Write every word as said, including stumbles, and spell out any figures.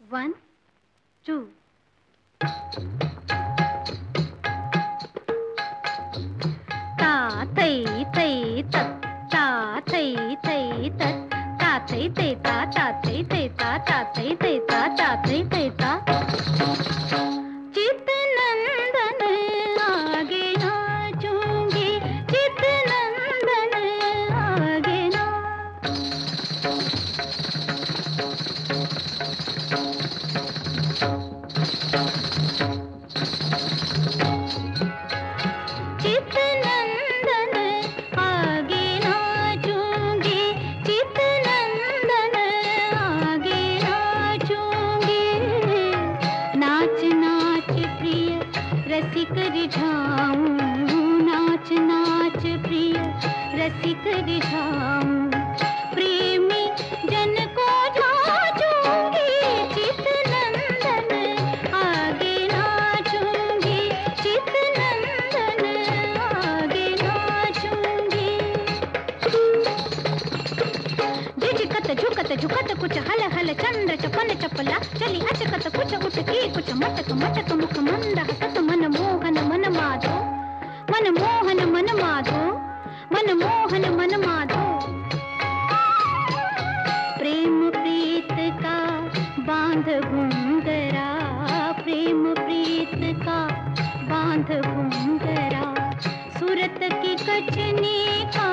One two. ता तै तै तत ता तै तै तत ता तै तै ता ता तै तै ता ता तै तै ता ता तै तै ता। चित नंदन आगे नाचूंगी, चित नंदन आगे ना। चित नंदन आगे नाचूंगी, चित नंदन आगे नाचूंगी। नाच नाच प्रिय रसिक रिझाऊं, नाच नाच प्रिय रसिक रिझाऊं। प्रेमी जन को जाचूंगी, चित नंदन आगे नाचूंगी, चित नंदन आगे नाचूंगी। झिझकत झुकत झुकत कुछ हल हल चंद्र चपन चपला चली अचकत कुछ उठकी कुछ मटक मटक मुख मंद हसत मन मोहन मन माधो, मन मोहन मन माधो, मन मोहन मन माधो। प्रेम प्रीत का बांध घुंघरा, प्रेम प्रीत का बांध घुंघरा। सूरत की कचनी का